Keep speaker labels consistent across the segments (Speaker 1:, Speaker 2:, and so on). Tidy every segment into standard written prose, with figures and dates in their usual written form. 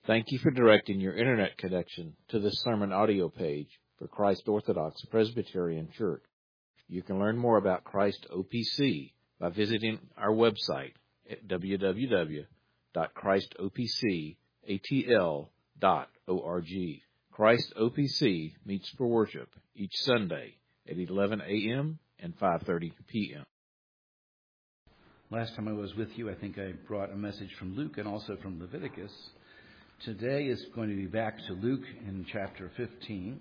Speaker 1: Thank you for directing your internet connection to this sermon audio page for Christ Orthodox Presbyterian Church. You can learn more about Christ OPC by visiting our website at www.christopcatl.org. Christ OPC meets for worship each Sunday at 11 a.m. and 5:30 p.m.
Speaker 2: Last time I was with you, I think I brought a message from Luke and also from Leviticus. Today is going to be back to Luke in chapter 15.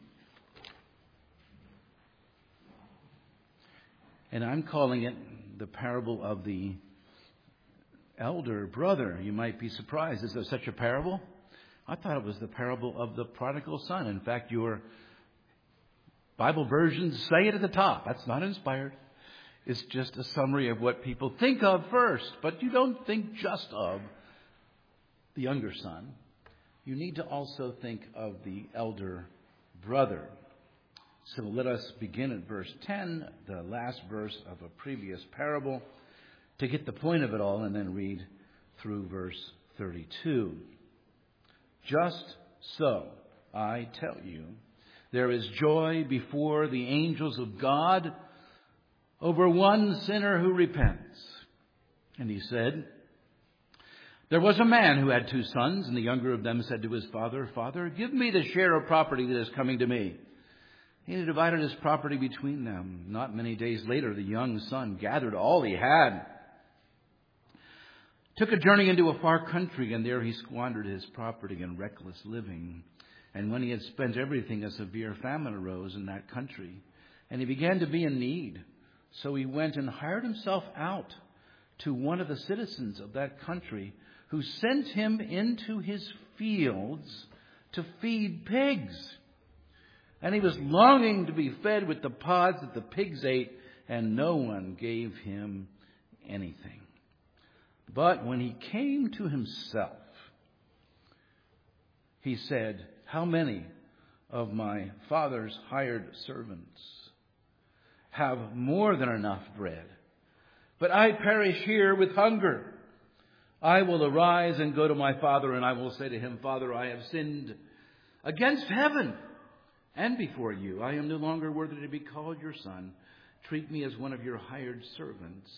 Speaker 2: And I'm calling it the parable of the elder brother. You might be surprised. Is there such a parable? I thought it was the parable of the prodigal son. In fact, your Bible versions say it at the top. That's not inspired. It's just a summary of what people think of first. But you don't think just of the younger son. You need to also think of the elder brother. So let us begin at verse 10, the last verse of a previous parable, to get the point of it all, and then read through verse 32. Just so, I tell you, there is joy before the angels of God over one sinner who repents. And he said, there was a man who had 2 sons, and the younger of them said to his father, Father, give me the share of property that is coming to me. He divided his property between them. Not many days later, the young son gathered all he had, took a journey into a far country, and there he squandered his property in reckless living. And when he had spent everything, a severe famine arose in that country, and he began to be in need. So he went and hired himself out to one of the citizens of that country, who sent him into his fields to feed pigs. And he was longing to be fed with the pods that the pigs ate, and no one gave him anything. But when he came to himself, he said, how many of my father's hired servants have more than enough bread? But I perish here with hunger. I will arise and go to my father, and I will say to him, Father, I have sinned against heaven and before you. I am no longer worthy to be called your son. Treat me as one of your hired servants.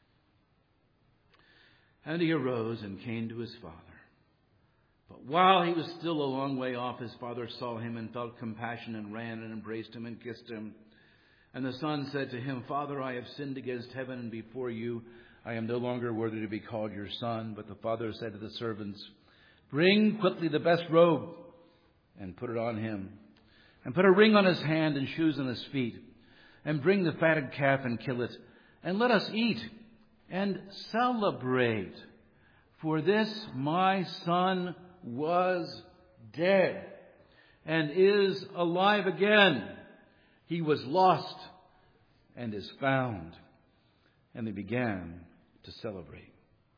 Speaker 2: And he arose and came to his father. But while he was still a long way off, his father saw him and felt compassion and ran and embraced him and kissed him. And the son said to him, Father, I have sinned against heaven and before you. I am no longer worthy to be called your son. But the father said to the servants, bring quickly the best robe and put it on him. And put a ring on his hand and shoes on his feet. And bring the fatted calf and kill it. And let us eat and celebrate. For this my son was dead and is alive again. He was lost and is found. And they began to celebrate.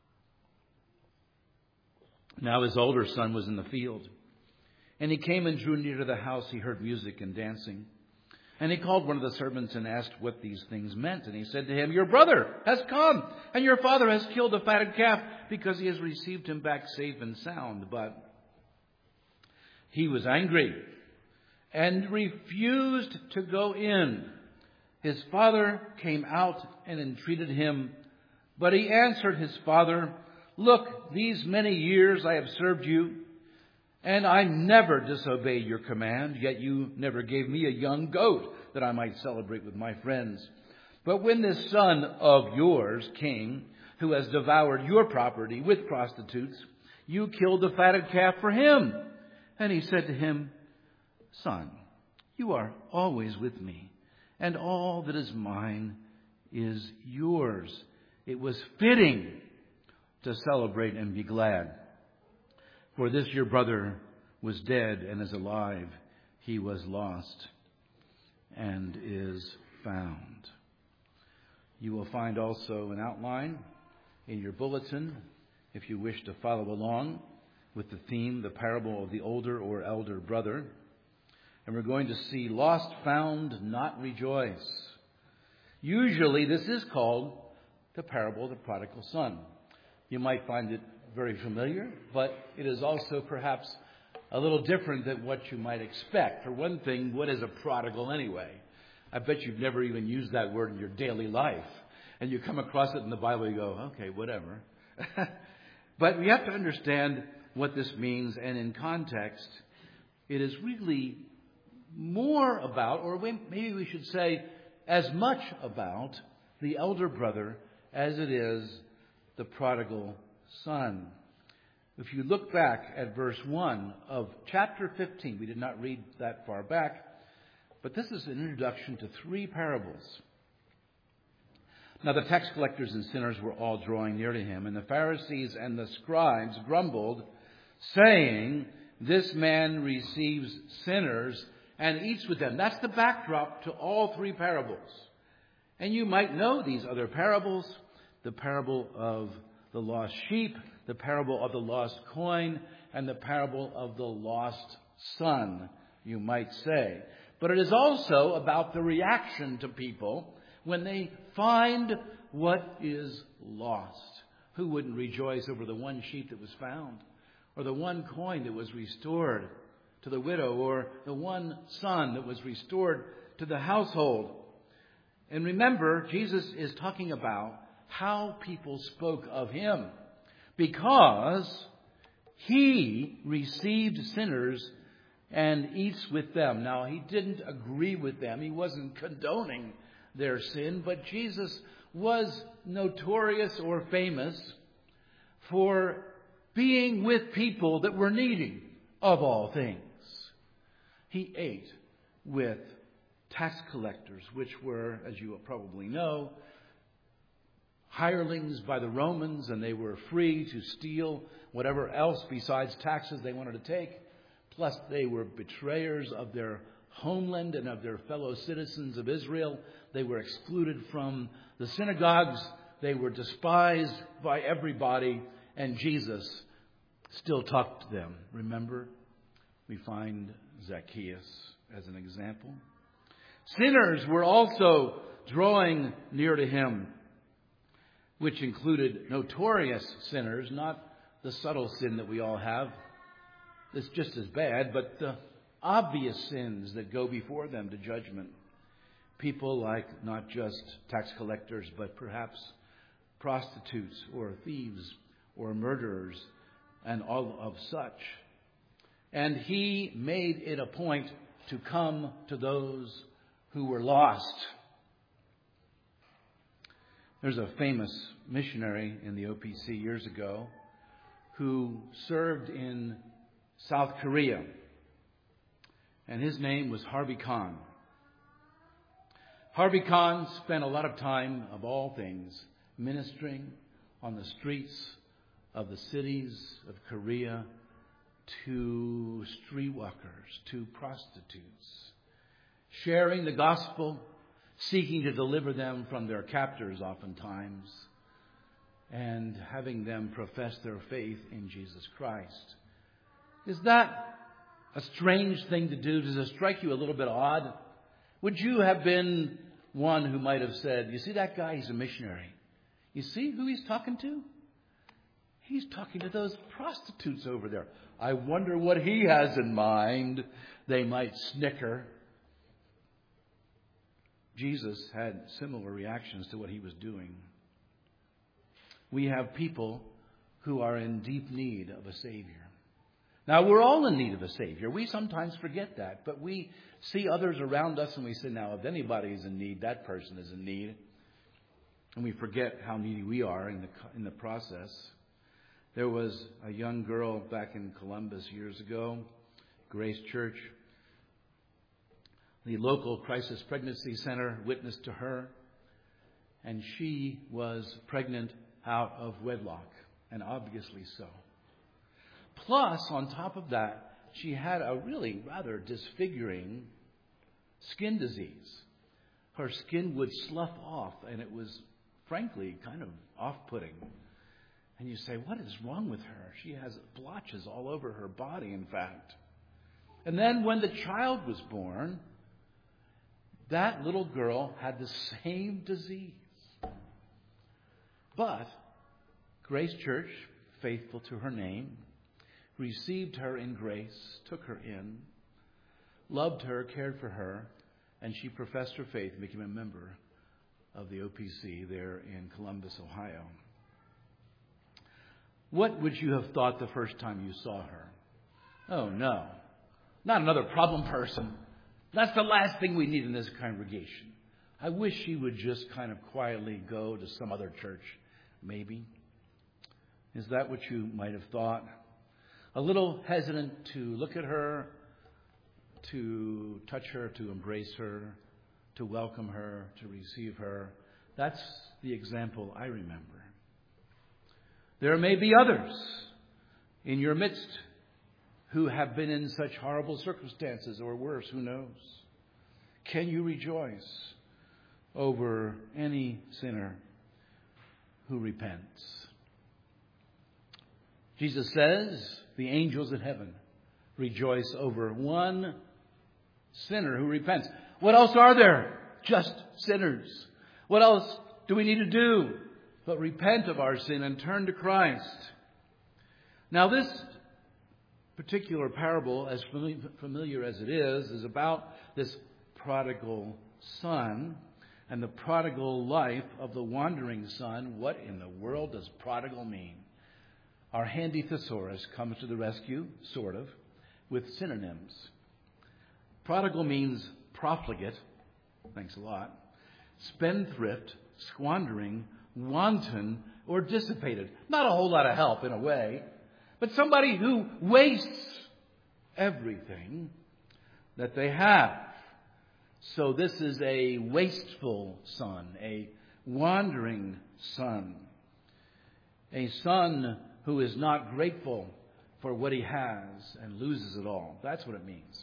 Speaker 2: Now his older son was in the field. And he came and drew near to the house. He heard music and dancing. And he called one of the servants and asked what these things meant. And he said to him, your brother has come, and your father has killed the fatted calf, because he has received him back safe and sound. But he was angry and refused to go in. His father came out and entreated him. But he answered his father, look, these many years I have served you, and I never disobeyed your command, yet you never gave me a young goat that I might celebrate with my friends. But when this son of yours came, who has devoured your property with prostitutes, you killed the fatted calf for him. And he said to him, Son, you are always with me, and all that is mine is yours. It was fitting to celebrate and be glad. For this your brother was dead and is alive. He was lost and is found. You will find also an outline in your bulletin if you wish to follow along with the theme, the parable of the older or elder brother. And we're going to see lost, found, not rejoice. Usually this is called the parable of the prodigal son. You might find it very familiar, but it is also perhaps a little different than what you might expect. For one thing, what is a prodigal anyway? I bet you've never even used that word in your daily life. And you come across it in the Bible, you go, okay, whatever. But we have to understand what this means. And in context, it is really more about, or maybe we should say as much about, the elder brother as it is the prodigal son. If you look back at verse 1 of chapter 15, we did not read that far back, but this is an introduction to 3 parables. Now the tax collectors and sinners were all drawing near to him, and the Pharisees and the scribes grumbled, saying, "This man receives sinners and eats with them." That's the backdrop to all 3 parables. And you might know these other parables: the parable of the lost sheep, the parable of the lost coin, and the parable of the lost son, you might say. But it is also about the reaction to people when they find what is lost. Who wouldn't rejoice over the one sheep that was found, or the one coin that was restored to the widow, or the one son that was restored to the household? And remember, Jesus is talking about how people spoke of him, because he received sinners and eats with them. Now, he didn't agree with them. He wasn't condoning their sin, but Jesus was notorious or famous for being with people that were needy of all things. He ate with tax collectors, which were, as you probably know, hirelings by the Romans, and they were free to steal whatever else besides taxes they wanted to take. Plus, they were betrayers of their homeland and of their fellow citizens of Israel. They were excluded from the synagogues. They were despised by everybody, and Jesus still talked to them. Remember, we find Zacchaeus as an example. Sinners were also drawing near to him, which included notorious sinners, not the subtle sin that we all have. It's just as bad, but the obvious sins that go before them to judgment. People like not just tax collectors, but perhaps prostitutes or thieves or murderers and all of such. And he made it a point to come to those who were lost. There's a famous missionary in the OPC years ago who served in South Korea, and his name was Harvey Kahn. Harvey Kahn spent a lot of time, of all things, ministering on the streets of the cities of Korea to streetwalkers, to prostitutes, sharing the gospel, seeking to deliver them from their captors oftentimes, and having them profess their faith in Jesus Christ. Is that a strange thing to do? Does it strike you a little bit odd? Would you have been one who might have said, "You see that guy, he's a missionary. You see who he's talking to? He's talking to those prostitutes over there. I wonder what he has in mind." They might snicker. Jesus had similar reactions to what he was doing. We have people who are in deep need of a Savior. Now, we're all in need of a Savior. We sometimes forget that, but we see others around us and we say, now, if anybody is in need, that person is in need. And we forget how needy we are in the process. There was a young girl back in Columbus years ago, Grace Church. The local crisis pregnancy center witnessed to her, and she was pregnant out of wedlock, and obviously so. Plus, on top of that, she had a really rather disfiguring skin disease. Her skin would slough off, and it was, frankly, kind of off-putting. And you say, what is wrong with her? She has blotches all over her body, in fact. And then when the child was born, that little girl had the same disease. But Grace Church, faithful to her name, received her in grace, took her in, loved her, cared for her, and she professed her faith and became a member of the OPC there in Columbus, Ohio. What would you have thought the first time you saw her? Oh, no. Not another problem person. That's the last thing we need in this congregation. I wish she would just kind of quietly go to some other church, maybe. Is that what you might have thought? A little hesitant to look at her, to touch her, to embrace her, to welcome her, to receive her. That's the example I remember. There may be others in your midst who have been in such horrible circumstances, or worse, who knows? Can you rejoice over any sinner who repents? Jesus says the angels in heaven rejoice over one sinner who repents. What else are there? Just sinners. What else do we need to do but repent of our sin and turn to Christ? Now, this particular parable, as familiar as it is about this prodigal son and the prodigal life of the wandering son. What in the world does prodigal mean? Our handy thesaurus comes to the rescue, sort of, with synonyms. Prodigal means profligate, thanks a lot, spendthrift, squandering, wanton, or dissipated. Not a whole lot of help in a way, but somebody who wastes everything that they have. So this is a wasteful son, a wandering son, a son who is not grateful for what he has and loses it all. That's what it means.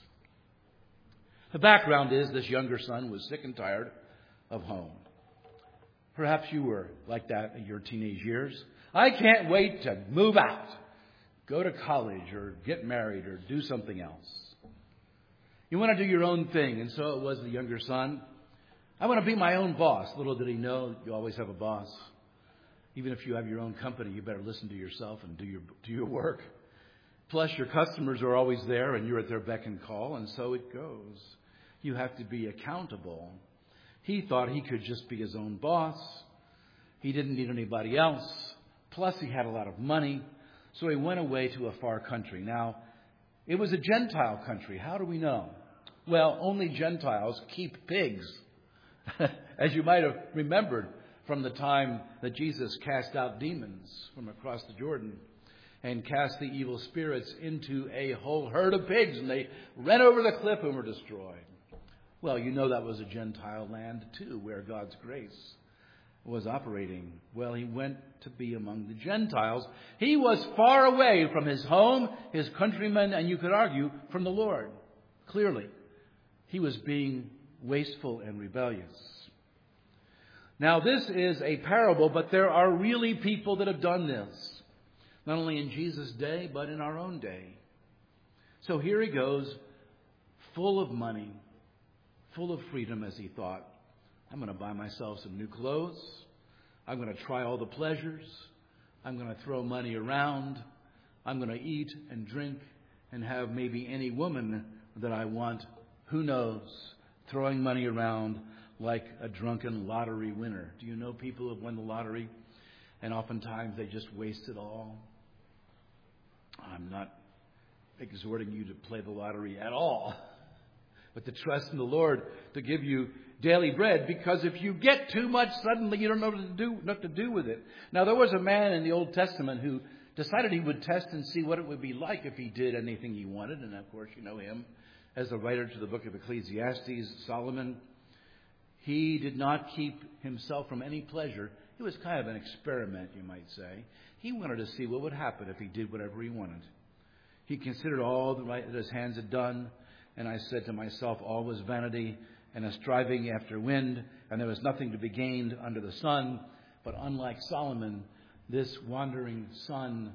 Speaker 2: The background is this younger son was sick and tired of home. Perhaps you were like that in your teenage years. I can't wait to move out, go to college, or get married, or do something else. You want to do your own thing, and so it was the younger son. I want to be my own boss. Little did he know, you always have a boss. Even if you have your own company, you better listen to yourself and do your work. Plus, your customers are always there, and you're at their beck and call, and so it goes. You have to be accountable. He thought he could just be his own boss. He didn't need anybody else. Plus, he had a lot of money, so he went away to a far country. Now, it was a Gentile country. How do we know? Well, only Gentiles keep pigs. As you might have remembered from the time that Jesus cast out demons from across the Jordan and cast the evil spirits into a whole herd of pigs, and they ran over the cliff and were destroyed. Well, you know that was a Gentile land too, where God's grace was operating. Well, he went to be among the Gentiles. He was far away from his home, his countrymen, and you could argue from the Lord. Clearly, he was being wasteful and rebellious. Now, this is a parable, but there are really people that have done this. Not only in Jesus' day, but in our own day. So here he goes, full of money, full of freedom, as he thought. I'm going to buy myself some new clothes. I'm going to try all the pleasures. I'm going to throw money around. I'm going to eat and drink and have maybe any woman that I want. Who knows? Throwing money around like a drunken lottery winner. Do you know people who have won the lottery and oftentimes they just waste it all? I'm not exhorting you to play the lottery at all, but to trust in the Lord to give you daily bread, because if you get too much, suddenly you don't know what to do with it. Now, there was a man in the Old Testament who decided he would test and see what it would be like if he did anything he wanted. And, of course, you know him as the writer to the book of Ecclesiastes, Solomon. He did not keep himself from any pleasure. It was kind of an experiment, you might say. He wanted to see what would happen if he did whatever he wanted. He considered all the right that his hands had done. And I said to myself, all was vanity and a striving after wind, and there was nothing to be gained under the sun. But unlike Solomon, this wandering son,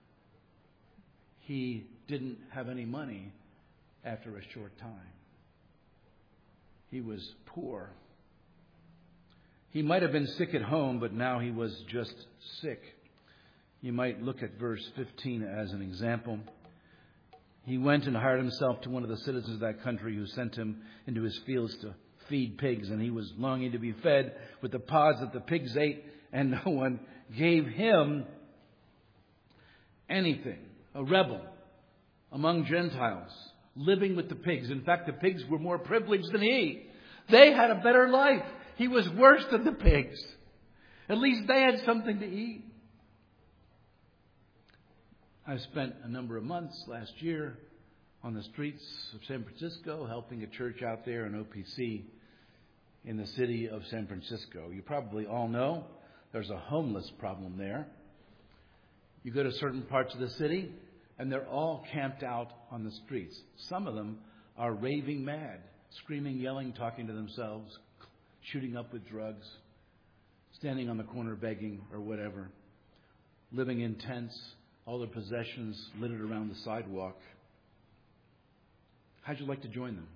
Speaker 2: he didn't have any money after a short time. He was poor. He might have been sick at home, but now he was just sick. You might look at verse 15 as an example. he went and hired himself to one of the citizens of that country, who sent him into his fields to feed pigs. And he was longing to be fed with the pods that the pigs ate, and no one gave him anything. A rebel among Gentiles, living with the pigs. In fact, the pigs were more privileged than he. They had a better life. He was worse than the pigs. At least they had something to eat. I spent a number of months last year on the streets of San Francisco helping a church out there in OPC in the city of San Francisco. You probably all know there's a homeless problem there. You go to certain parts of the city and they're all camped out on the streets. Some of them are raving mad, screaming, yelling, talking to themselves, shooting up with drugs, standing on the corner begging or whatever, living in tents, all their possessions littered around the sidewalk. How'd you like to join them?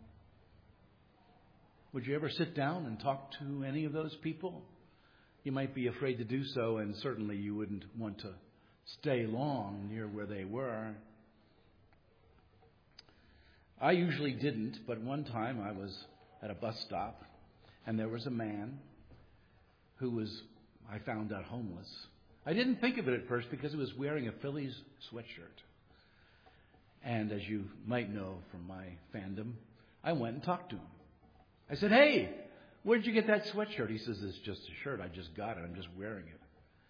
Speaker 2: Would you ever sit down and talk to any of those people? You might be afraid to do so, and certainly you wouldn't want to stay long near where they were. I usually didn't, but one time I was at a bus stop, and there was a man who was, I found out, homeless. I didn't think of it at first because he was wearing a Phillies sweatshirt. And as you might know from my fandom, I went and talked to him. I said, "Hey, where'd you get that sweatshirt?" He says, "It's just a shirt. I just got it. I'm just wearing it."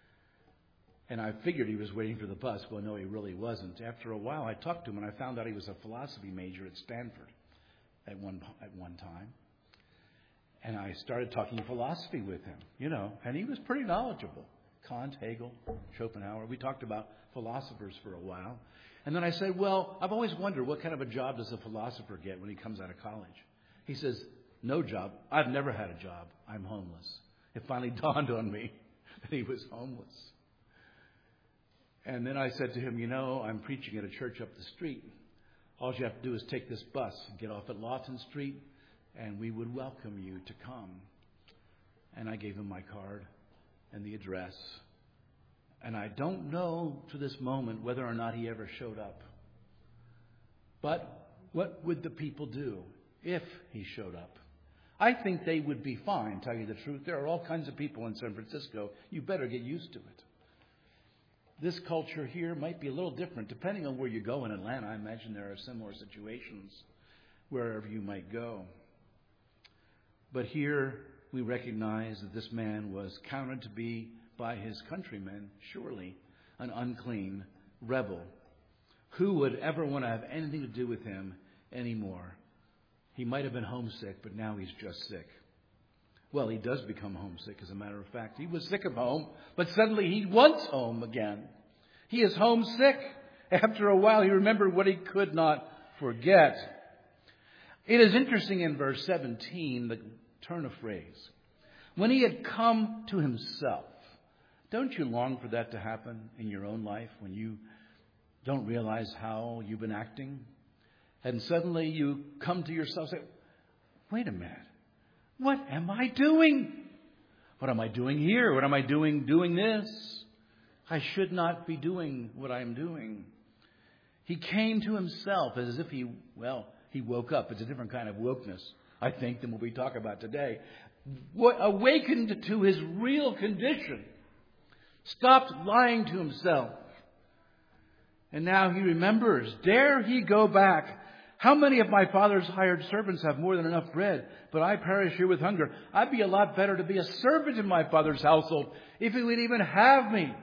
Speaker 2: And I figured he was waiting for the bus. Well, no, he really wasn't. After a while, I talked to him, and I found out he was a philosophy major at Stanford at one time. And I started talking philosophy with him, and he was pretty knowledgeable. Kant, Hegel, Schopenhauer. We talked about philosophers for a while. And then I said, "Well, I've always wondered, what kind of a job does a philosopher get when he comes out of college?" He says, "No job. I've never had a job. I'm homeless." It finally dawned on me that he was homeless. And then I said to him, "I'm preaching at a church up the street. All you have to do is take this bus and get off at Lawton Street, and we would welcome you to come." And I gave him my card and the address. And I don't know to this moment whether or not he ever showed up. But what would the people do if he showed up? I think they would be fine, tell you the truth. There are all kinds of people in San Francisco. You better get used to it. This culture here might be a little different depending on where you go in Atlanta. I imagine there are similar situations wherever you might go. But here we recognize that this man was counted to be by his countrymen, surely, an unclean rebel. Who would ever want to have anything to do with him anymore? He might have been homesick, but now he's just sick. Well, he does become homesick, as a matter of fact. He was sick of home, but suddenly he wants home again. He is homesick. After a while, he remembered what he could not forget. It is interesting in verse 17, the turn of phrase. When he had come to himself. Don't you long for that to happen in your own life when you don't realize how you've been acting? And suddenly you come to yourself and say, "Wait a minute. What am I doing? What am I doing here? What am I doing this? I should not be doing what I'm doing." He came to himself as if he woke up. It's a different kind of wokeness, I think, than what we talk about today. Awakened to his real condition. Stopped lying to himself. And now he remembers. Dare he go back? How many of my father's hired servants have more than enough bread, but I perish here with hunger? I'd be a lot better to be a servant in my father's household if he would even have me.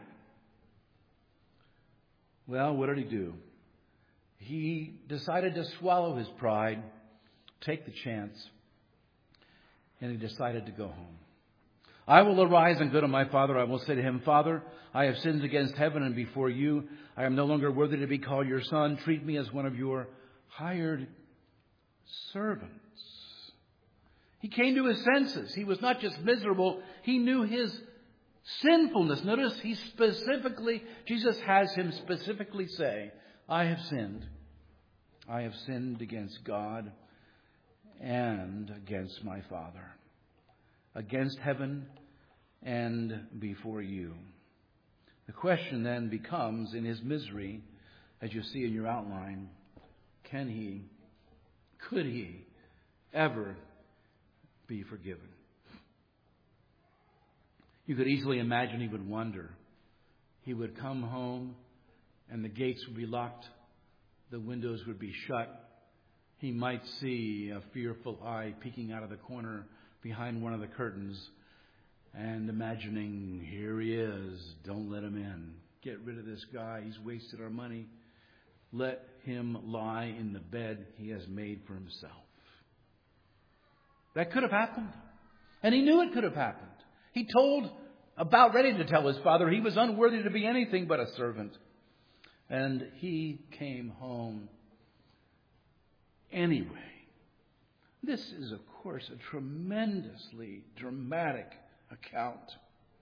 Speaker 2: Well, what did he do? He decided to swallow his pride, take the chance, and he decided to go home. "I will arise and go to my father. I will say to him, 'Father, I have sinned against heaven and before you. I am no longer worthy to be called your son. Treat me as one of your hired servants.'" He came to his senses. He was not just miserable. He knew his sinfulness. Notice Jesus has him specifically say, "I have sinned. I have sinned against God and against my Father, against heaven and before you." The question then becomes, in his misery, as you see in your outline, could he ever be forgiven? You could easily imagine he would wonder. He would come home and the gates would be locked. The windows would be shut. He might see a fearful eye peeking out of the corner behind one of the curtains and imagining, here he is, don't let him in. Get rid of this guy, he's wasted our money. Let him lie in the bed he has made for himself. That could have happened. And he knew it could have happened. He about ready to tell his father he was unworthy to be anything but a servant. And he came home anyway. This is, of course, a tremendously dramatic account.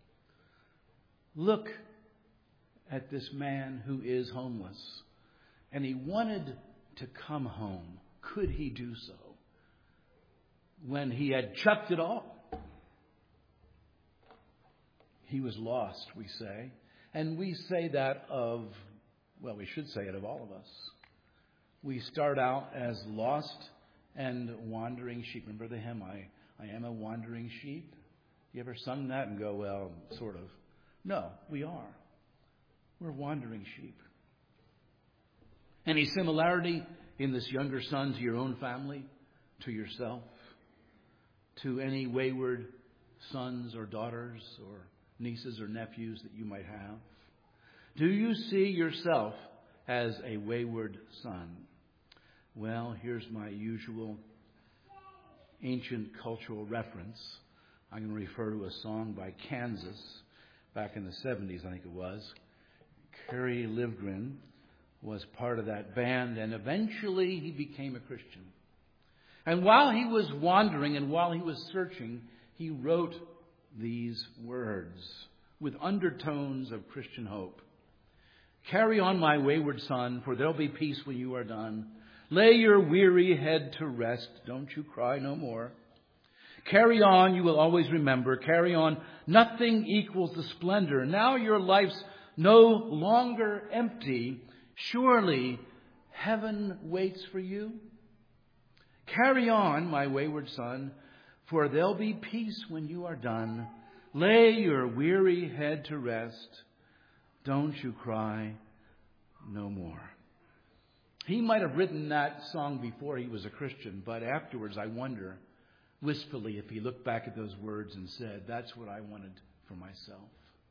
Speaker 2: Look at this man who is homeless. And he wanted to come home. Could he do so? When he had chucked it all. He was lost, we say. And we say that we should say it of all of us. We start out as lost and wandering sheep. Remember the hymn, I am a wandering sheep? You ever sung that and go, well, sort of? No, we are. We're wandering sheep. Any similarity in this younger son to your own family, to yourself, to any wayward sons or daughters or nieces or nephews that you might have? Do you see yourself as a wayward son? Well, here's my usual ancient cultural reference. I'm going to refer to a song by Kansas back in the 70s, I think it was. Kerry Livgren was part of that band, and eventually he became a Christian. And while he was wandering and while he was searching, he wrote these words with undertones of Christian hope. Carry on, my wayward son, for there'll be peace when you are done. Lay your weary head to rest. Don't you cry no more. Carry on, you will always remember. Carry on, nothing equals the splendor. Now your life's no longer empty. Surely heaven waits for you. Carry on, my wayward son, for there'll be peace when you are done. Lay your weary head to rest. Don't you cry no more. He might have written that song before he was a Christian, but afterwards I wonder, wistfully, if he looked back at those words and said, that's what I wanted for myself.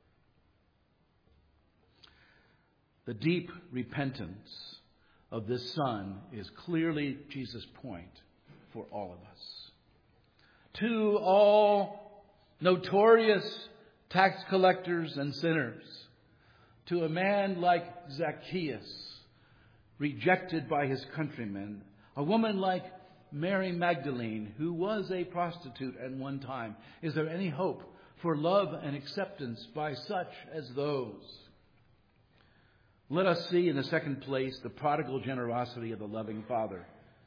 Speaker 2: The deep repentance of this son is clearly Jesus' point for all of us. To all notorious tax collectors and sinners, to a man like Zacchaeus, rejected by his countrymen, a woman like Mary Magdalene, who was a prostitute at one time. Is there any hope for love and acceptance by such as those? Let us see in the second place the prodigal generosity of the loving Father.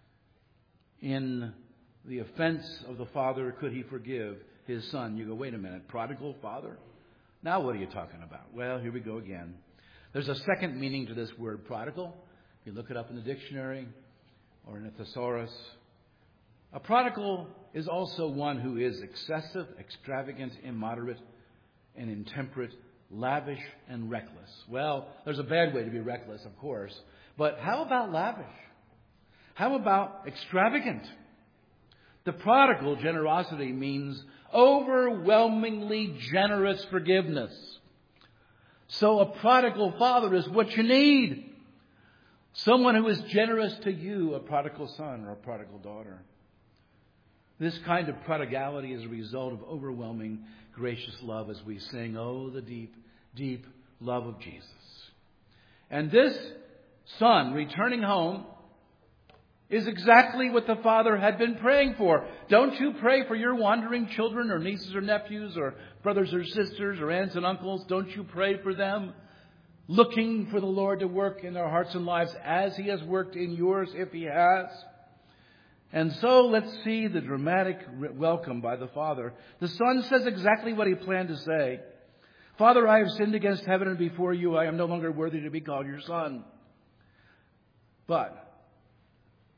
Speaker 2: In the offense of the Father, could he forgive his son? You go, wait a minute, prodigal father? Now what are you talking about? Well, here we go again. There's a second meaning to this word prodigal. If you look it up in the dictionary or in a thesaurus, a prodigal is also one who is excessive, extravagant, immoderate, and intemperate, lavish, and reckless. Well, there's a bad way to be reckless, of course. But how about lavish? How about extravagant? The prodigal generosity means overwhelmingly generous forgiveness. So a prodigal father is what you need. Someone who is generous to you, a prodigal son or a prodigal daughter. This kind of prodigality is a result of overwhelming gracious love, as we sing, oh, the deep, deep love of Jesus. And this son returning home is exactly what the Father had been praying for. Don't you pray for your wandering children or nieces or nephews or brothers or sisters or aunts and uncles? Don't you pray for them, looking for the Lord to work in their hearts and lives as He has worked in yours, if He has? And so let's see the dramatic welcome by the Father. The Son says exactly what He planned to say. Father, I have sinned against heaven and before you. I am no longer worthy to be called your son. But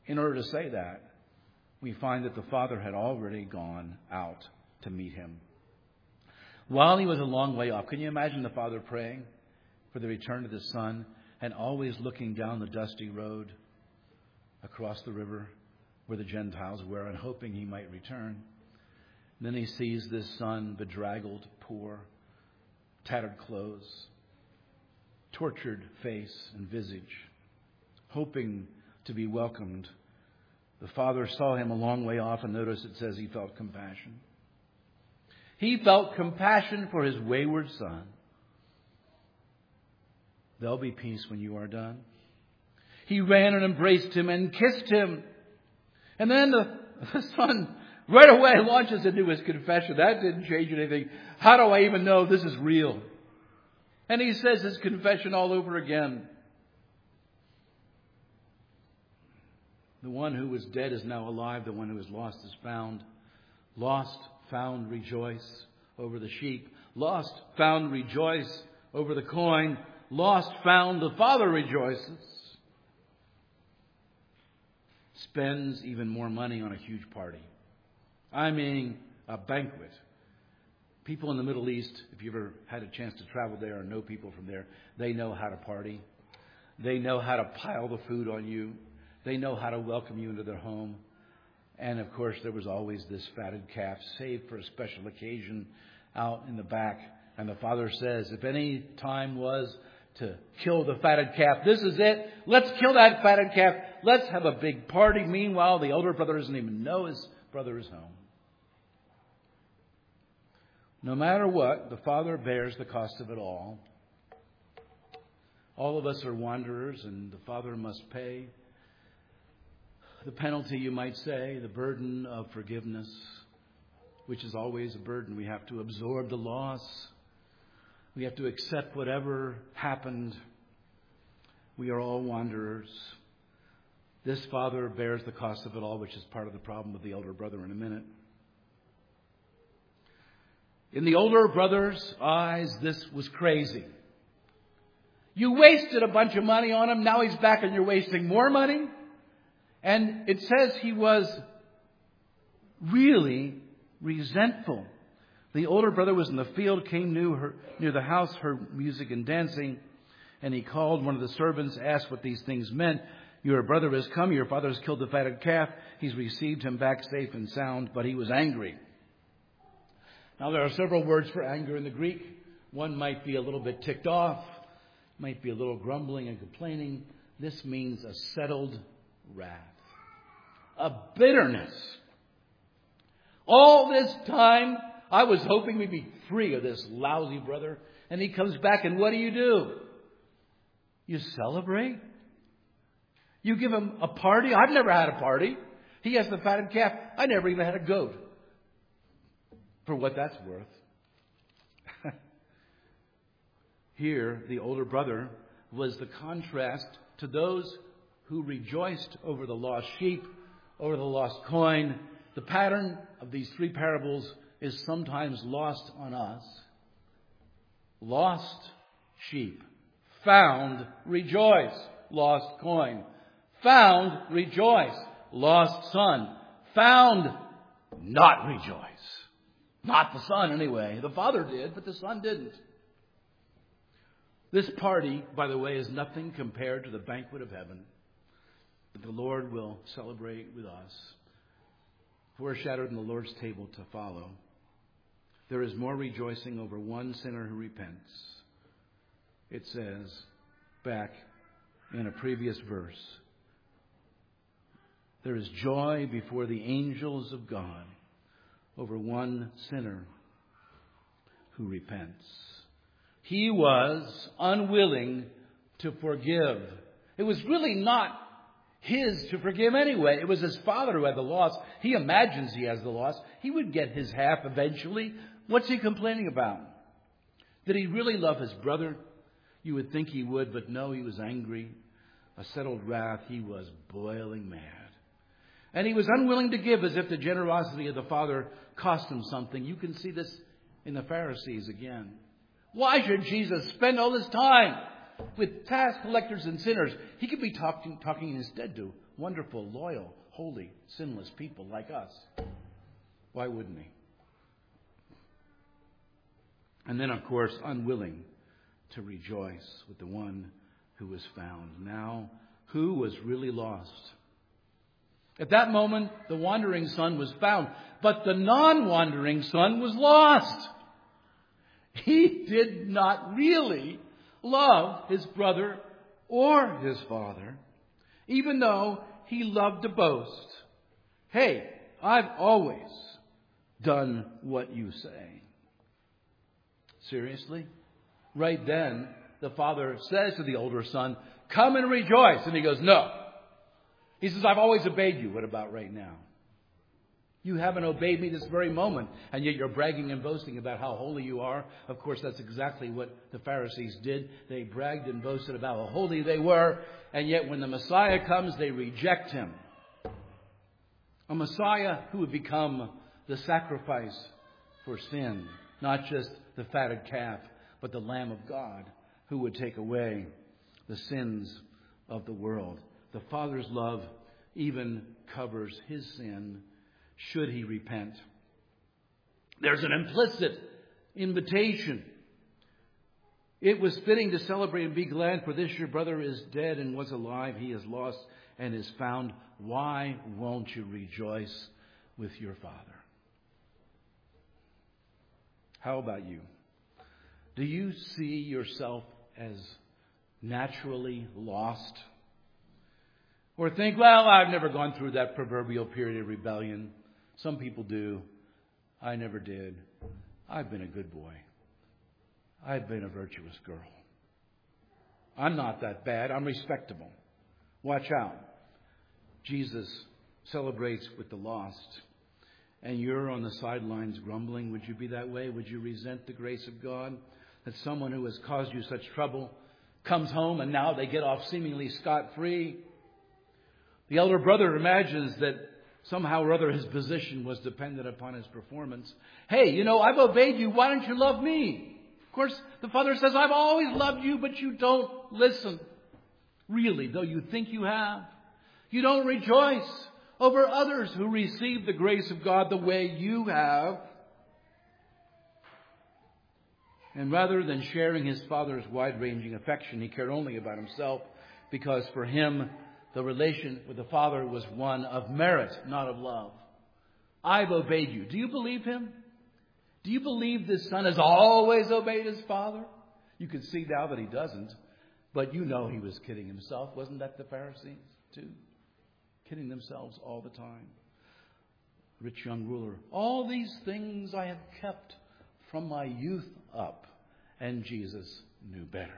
Speaker 2: in order to say that, we find that the Father had already gone out to meet him. While he was a long way off, can you imagine the Father praying for the return of the Son and always looking down the dusty road across the river where the Gentiles were and hoping he might return? And then he sees this son, bedraggled, poor, tattered clothes, tortured face and visage, hoping to be welcomed. The Father saw him a long way off, and notice it says he felt compassion. He felt compassion for his wayward son. There'll be peace when you are done. He ran and embraced him and kissed him. And then the son right away launches into his confession. That didn't change anything. How do I even know this is real? And he says his confession all over again. The one who was dead is now alive. The one who was lost is found. Lost, found, rejoice over the sheep. Lost, found, rejoice over the coin. Lost, found, the Father rejoices. Spends even more money on a huge party. I mean, a banquet. People in the Middle East, if you've ever had a chance to travel there or know people from there, they know how to party. They know how to pile the food on you. They know how to welcome you into their home. And, of course, there was always this fatted calf saved for a special occasion out in the back. And the Father says, if any time was to kill the fatted calf, this is it. Let's kill that fatted calf. Let's have a big party. Meanwhile, the older brother doesn't even know his brother is home. No matter what, the Father bears the cost of it all. All of us are wanderers, and the Father must pay the penalty, you might say, the burden of forgiveness, which is always a burden. We have to absorb the loss. We have to accept whatever happened. We are all wanderers. This Father bears the cost of it all, which is part of the problem with the elder brother in a minute. In the older brother's eyes, this was crazy. You wasted a bunch of money on him. Now he's back and you're wasting more money. And it says he was really resentful. The older brother was in the field, came near the house, heard music and dancing, and he called one of the servants, asked what these things meant. Your brother has come, your father has killed the fatted calf. He's received him back safe and sound, but he was angry. Now there are several words for anger in the Greek. One might be a little bit ticked off, might be a little grumbling and complaining. This means a settled wrath, a bitterness. All this time, I was hoping we'd be free of this lousy brother. And he comes back, and what do? You celebrate? You give him a party? I've never had a party. He has the fatted calf. I never even had a goat. For what that's worth. Here, the older brother was the contrast to those who rejoiced over the lost sheep, over the lost coin. The pattern of these three parables is sometimes lost on us. Lost sheep. Found, rejoice. Lost coin. Found, rejoice. Lost son. Found, not rejoice. Not the son anyway. The father did, but the son didn't. This party, by the way, is nothing compared to the banquet of heaven that the Lord will celebrate with us, foreshadowed in the Lord's table to follow. There is more rejoicing over one sinner who repents. It says back in a previous verse, there is joy before the angels of God over one sinner who repents. He was unwilling to forgive. It was really not his to forgive anyway. It was his father who had the loss. He imagines he has the loss. He would get his half eventually. What's he complaining about? Did he really love his brother? You would think he would, but no, he was angry. A settled wrath. He was boiling mad. And he was unwilling to give, as if the generosity of the Father cost him something. You can see this in the Pharisees again. Why should Jesus spend all this time with tax collectors and sinners. He could be talking instead to wonderful, loyal, holy, sinless people like us. Why wouldn't he? And then, of course, unwilling to rejoice with the one who was found. Now, who was really lost? At that moment, the wandering son was found, but the non-wandering son was lost. He did not really love his brother or his father, even though he loved to boast. Hey, I've always done what you say. Seriously? Right then, the father says to the older son, come and rejoice. And he goes, no. He says, I've always obeyed you. What about right now? You haven't obeyed me this very moment, and yet you're bragging and boasting about how holy you are. Of course, that's exactly what the Pharisees did. They bragged and boasted about how holy they were, and yet when the Messiah comes, they reject him. A Messiah who would become the sacrifice for sin, not just the fatted calf, but the Lamb of God who would take away the sins of the world. The Father's love even covers his sin should he repent. There's an implicit invitation. It was fitting to celebrate and be glad, for this your brother is dead and was alive. He is lost and is found. Why won't you rejoice with your Father? How about you? Do you see yourself as naturally lost? Or think, well, I've never gone through that proverbial period of rebellion. Some people do. I never did. I've been a good boy. I've been a virtuous girl. I'm not that bad. I'm respectable. Watch out. Jesus celebrates with the lost. And you're on the sidelines grumbling. Would you be that way? Would you resent the grace of God? That someone who has caused you such trouble comes home and now they get off seemingly scot-free. The elder brother imagines that somehow or other his position was dependent upon his performance. Hey, I've obeyed you. Why don't you love me? Of course, the father says, I've always loved you, but you don't listen. Really, though you think you have. You don't rejoice over others who receive the grace of God the way you have. And rather than sharing his father's wide-ranging affection, he cared only about himself, because for him, the relation with the Father was one of merit, not of love. I've obeyed you. Do you believe him? Do you believe this son has always obeyed his father? You can see now that he doesn't. But he was kidding himself. Wasn't that the Pharisees too? Kidding themselves all the time. Rich young ruler. All these things I have kept from my youth up. And Jesus knew better.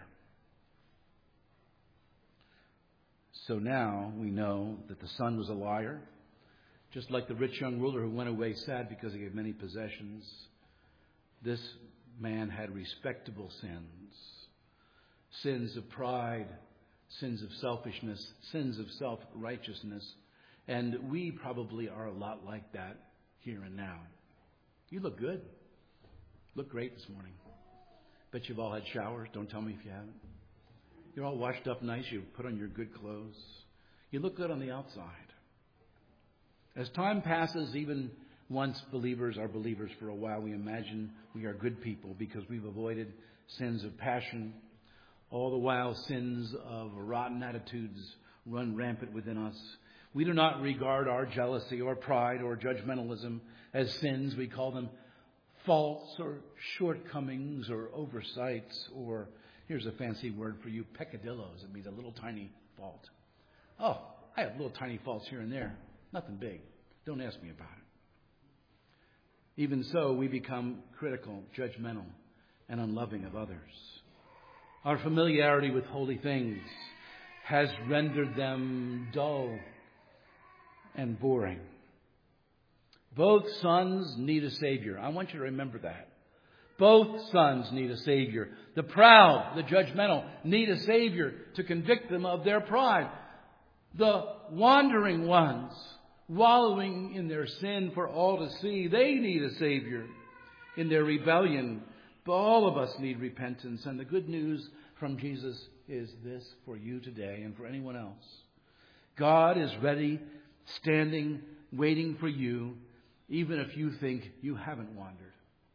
Speaker 2: So now we know that the son was a liar, just like the rich young ruler who went away sad because he had many possessions. This man had respectable sins. Sins of pride, sins of selfishness, sins of self-righteousness. And we probably are a lot like that here and now. You look good. Look great this morning. Bet you've all had showers. Don't tell me if you haven't. You're all washed up nice. You put on your good clothes. You look good on the outside. As time passes, even once believers are believers for a while, we imagine we are good people because we've avoided sins of passion. All the while, sins of rotten attitudes run rampant within us. We do not regard our jealousy or pride or judgmentalism as sins. We call them faults or shortcomings or oversights, or here's a fancy word for you, peccadillos. It means a little tiny fault. Oh, I have little tiny faults here and there. Nothing big. Don't ask me about it. Even so, we become critical, judgmental, and unloving of others. Our familiarity with holy things has rendered them dull and boring. Both sons need a Savior. I want you to remember that. Both sons need a Savior. The proud, the judgmental, need a Savior to convict them of their pride. The wandering ones, wallowing in their sin for all to see, they need a Savior in their rebellion. But all of us need repentance. And the good news from Jesus is this for you today and for anyone else. God is ready, standing, waiting for you, even if you think you haven't wandered.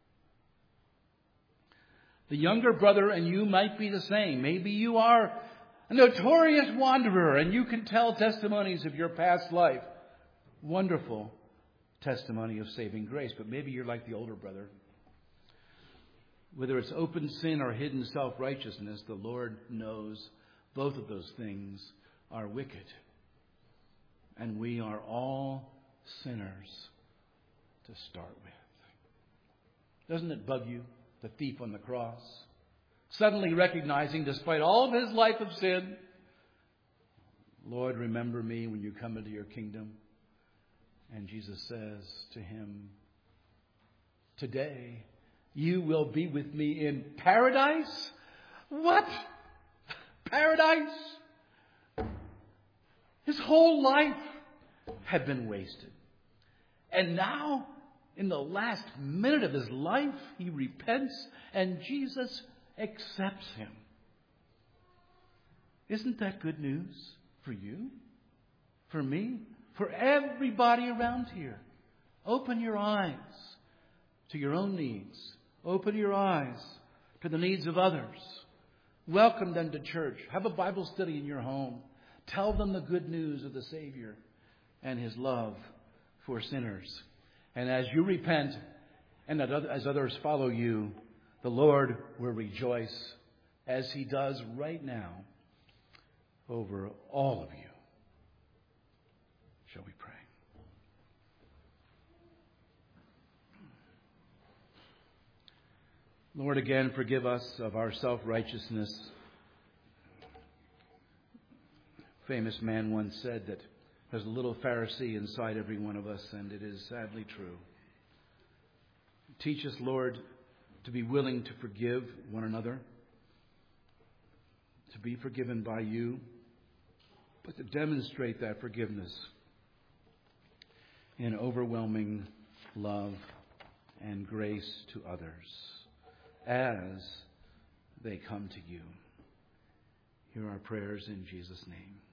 Speaker 2: The younger brother and you might be the same. Maybe you are a notorious wanderer and you can tell testimonies of your past life. Wonderful testimony of saving grace. But maybe you're like the older brother. Whether it's open sin or hidden self-righteousness, the Lord knows both of those things are wicked. And we are all sinners to start with. Doesn't it bug you? The thief on the cross, suddenly recognizing, despite all of his life of sin, Lord, remember me when you come into your kingdom. And Jesus says to him, today you will be with me in paradise. What? Paradise? His whole life had been wasted. And now, in the last minute of his life, he repents and Jesus accepts him. Isn't that good news for you? For me? For everybody around here? Open your eyes to your own needs. Open your eyes to the needs of others. Welcome them to church. Have a Bible study in your home. Tell them the good news of the Savior and his love for sinners. And as you repent and as others follow you, the Lord will rejoice as he does right now over all of you. Shall we pray? Lord, again, forgive us of our self-righteousness. A famous man once said that there's a little Pharisee inside every one of us, and it is sadly true. Teach us, Lord, to be willing to forgive one another, to be forgiven by you, but to demonstrate that forgiveness in overwhelming love and grace to others as they come to you. Hear our prayers in Jesus' name.